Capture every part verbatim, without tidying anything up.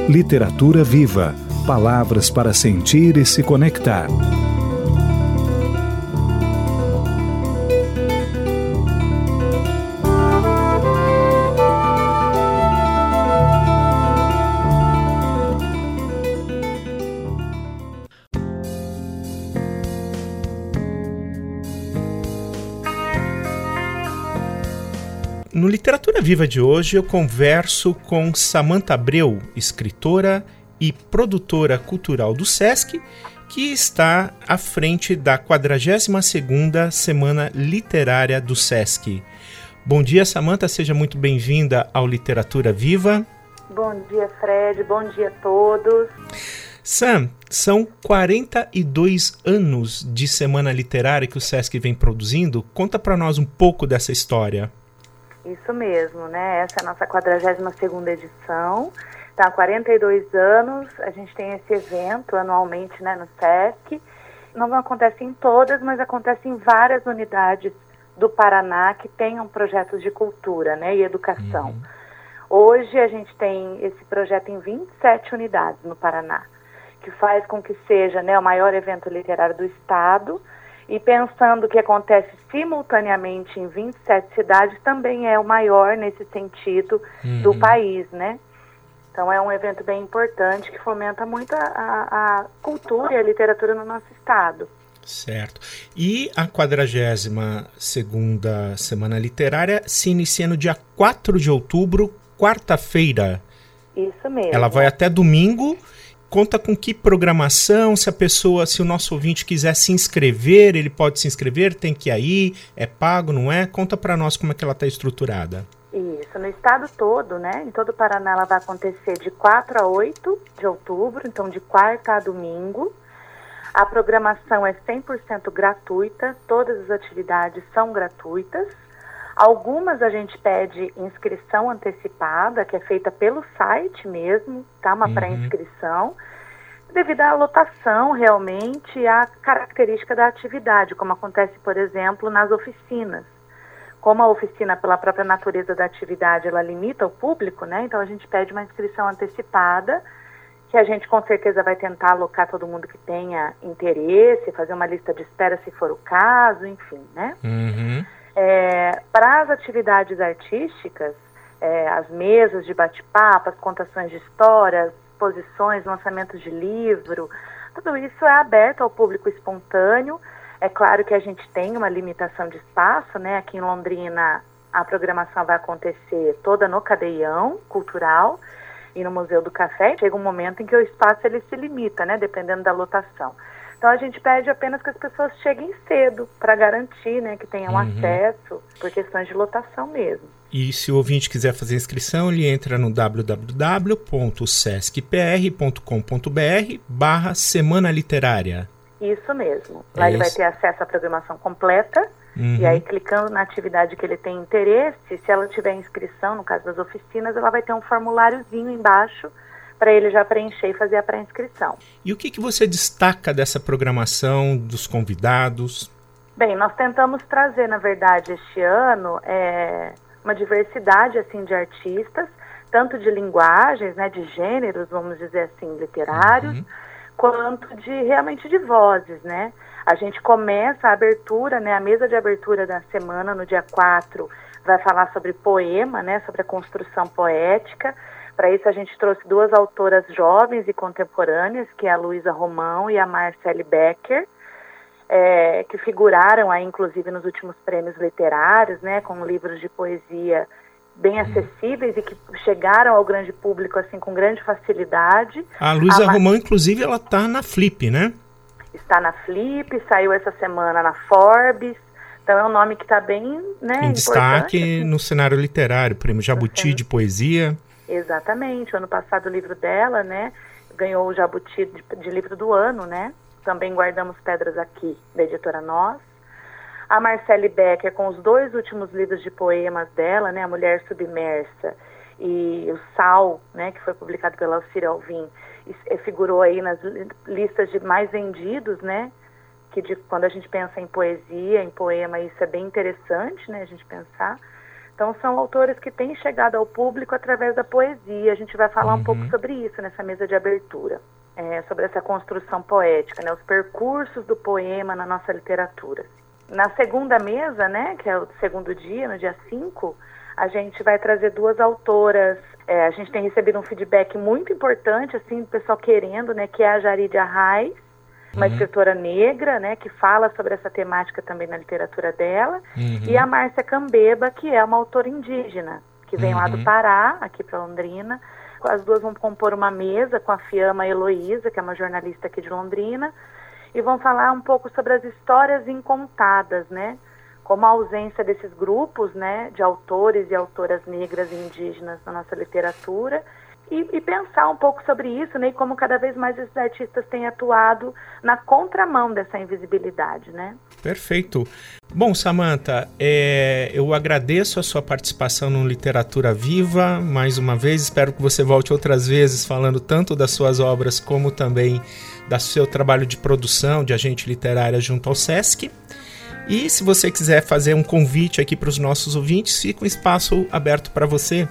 Literatura Viva. Palavras para sentir e se conectar. No Literatura Viva de hoje eu converso com Samantha Abreu, escritora e produtora cultural do Sesc, que está à frente da quadragésima segunda Semana Literária do Sesc. Bom dia, Samantha, seja muito bem-vinda ao Literatura Viva. Bom dia, Fred, bom dia a todos. Sam, são quarenta e dois anos de Semana Literária que o Sesc vem produzindo. Conta para nós um pouco dessa história. Isso mesmo, né? Essa é a nossa quadragésima segunda edição. Tá, há quarenta e dois anos, a gente tem esse evento anualmente, né, no Sesc. Não acontece em todas, mas acontece em várias unidades do Paraná que tenham projetos de cultura, né, e educação. Uhum. Hoje a gente tem esse projeto em vinte e sete unidades no Paraná, que faz com que seja, né, o maior evento literário do estado. E pensando que acontece simultaneamente em vinte e sete cidades, também é o maior nesse sentido uhum. do país, né? Então é um evento bem importante que fomenta muito a, a, a cultura e a literatura no nosso estado. Certo. E a quadragésima segunda Semana Literária se inicia no dia quatro de outubro, quarta-feira. Isso mesmo. Ela vai até domingo. Conta com que programação, se a pessoa, se o nosso ouvinte quiser se inscrever, ele pode se inscrever, tem que ir aí, é pago, não é? Conta para nós como é que ela está estruturada. Isso, no estado todo, né? Em todo o Paraná ela vai acontecer de quatro a oito de outubro, então de quarta a domingo. A programação é cem por cento gratuita, todas as atividades são gratuitas. Algumas a gente pede inscrição antecipada, que é feita pelo site mesmo, tá? Uma uhum. pré-inscrição, devido à lotação realmente e à característica da atividade, como acontece, por exemplo, nas oficinas. Como a oficina, pela própria natureza da atividade, ela limita o público, né? Então a gente pede uma inscrição antecipada, que a gente com certeza vai tentar alocar todo mundo que tenha interesse, fazer uma lista de espera se for o caso, enfim, né? Uhum. É, para as atividades artísticas, é, as mesas de bate-papo, as contações de histórias, exposições, lançamentos de livro, tudo isso é aberto ao público espontâneo. É claro que a gente tem uma limitação de espaço, né? Aqui em Londrina a programação vai acontecer toda no Cadeião Cultural e no Museu do Café. Chega um momento em que o espaço ele se limita, né? Dependendo da lotação. Então a gente pede apenas que as pessoas cheguem cedo para garantir, né, que tenham uhum. acesso por questões de lotação mesmo. E se o ouvinte quiser fazer inscrição, ele entra no w w w ponto sesc p r ponto com ponto b r barra Semana Literária. Isso mesmo. Lá é ele esse. vai ter acesso à programação completa uhum. e aí clicando na atividade que ele tem interesse, se ela tiver inscrição, no caso das oficinas, ela vai ter um formuláriozinho embaixo para ele já preencher e fazer a pré-inscrição. E o que, que você destaca dessa programação, dos convidados? Bem, nós tentamos trazer, na verdade, este ano, é, uma diversidade assim, de artistas, tanto de linguagens, né, de gêneros, vamos dizer assim, literários, uhum. quanto de realmente de vozes, né? A gente começa a abertura, né, a mesa de abertura da semana, no dia quatro, vai falar sobre poema, né, sobre a construção poética. Para isso a gente trouxe duas autoras jovens e contemporâneas, que é a Luísa Romão e a Marcele Becker, é, que figuraram aí, inclusive, nos últimos prêmios literários, né, com livros de poesia bem acessíveis e que chegaram ao grande público assim com grande facilidade. A Luísa Mar... Romão, inclusive, ela está na Flip, né? Está na Flip, saiu essa semana na Forbes. Então é um nome que está bem, né, em destaque assim, no cenário literário, prêmio Jabuti de poesia. Exatamente, o ano passado o livro dela, né, ganhou o Jabuti de, de livro do ano, né, também Guardamos Pedras Aqui, da editora Nós. A Marcele Becker, com os dois últimos livros de poemas dela, né, A Mulher Submersa e O Sal, né, que foi publicado pela Alcira Alvim, e figurou aí nas listas de mais vendidos, né, que de, quando a gente pensa em poesia, em poema, isso é bem interessante, né, a gente pensar. Então, são autores que têm chegado ao público através da poesia. A gente vai falar uhum. um pouco sobre isso nessa mesa de abertura, é, sobre essa construção poética, né, os percursos do poema na nossa literatura. Na segunda mesa, né, que é o segundo dia, no dia cinco, a gente vai trazer duas autoras. É, a gente tem recebido um feedback muito importante, assim, do pessoal querendo, né, que é a Jaride Arraes, uma uhum. escritora negra, né, que fala sobre essa temática também na literatura dela, uhum. e a Márcia Cambeba, que é uma autora indígena, que vem uhum. lá do Pará, aqui para Londrina. As duas vão compor uma mesa com a Fiamma Heloísa, que é uma jornalista aqui de Londrina, e vão falar um pouco sobre as histórias incontadas, né, como a ausência desses grupos, né, de autores e autoras negras e indígenas na nossa literatura, E, e pensar um pouco sobre isso, né, e como cada vez mais esses artistas têm atuado na contramão dessa invisibilidade, né? Perfeito. Bom, Samantha, é, eu agradeço a sua participação no Literatura Viva, mais uma vez, espero que você volte outras vezes falando tanto das suas obras como também do seu trabalho de produção, de agente literária junto ao Sesc. E se você quiser fazer um convite aqui para os nossos ouvintes, fica um espaço aberto para você.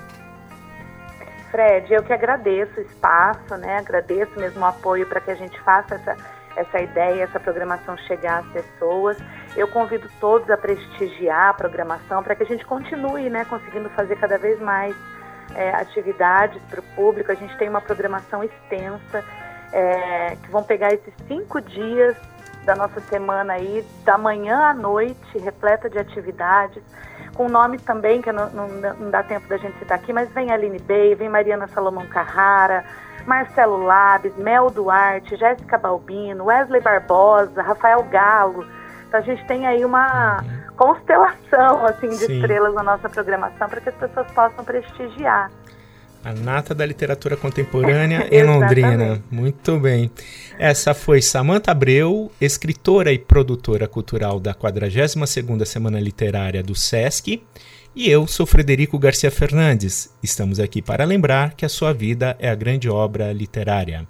Fred, eu que agradeço o espaço, né? Agradeço mesmo o apoio para que a gente faça essa, essa ideia, essa programação chegar às pessoas. Eu convido todos a prestigiar a programação para que a gente continue, né, conseguindo fazer cada vez mais é, atividades para o público. A gente tem uma programação extensa, é, que vão pegar esses cinco dias da nossa semana aí, da manhã à noite, repleta de atividades, com nomes também, que não, não, não dá tempo da gente citar aqui, mas vem Aline Bey, vem Mariana Salomão Carrara, Marcelo Labes, Mel Duarte, Jéssica Balbino, Wesley Barbosa, Rafael Galo. Então a gente tem aí uma constelação assim, de Sim. estrelas na nossa programação para que as pessoas possam prestigiar. A nata da literatura contemporânea em Londrina. Muito bem. Essa foi Samantha Abreu, escritora e produtora cultural da quadragésima segunda Semana Literária do Sesc. E eu sou Frederico Garcia Fernandes. Estamos aqui para lembrar que a sua vida é a grande obra literária.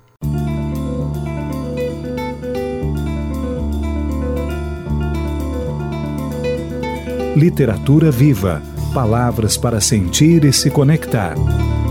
Literatura Viva. Palavras para sentir e se conectar.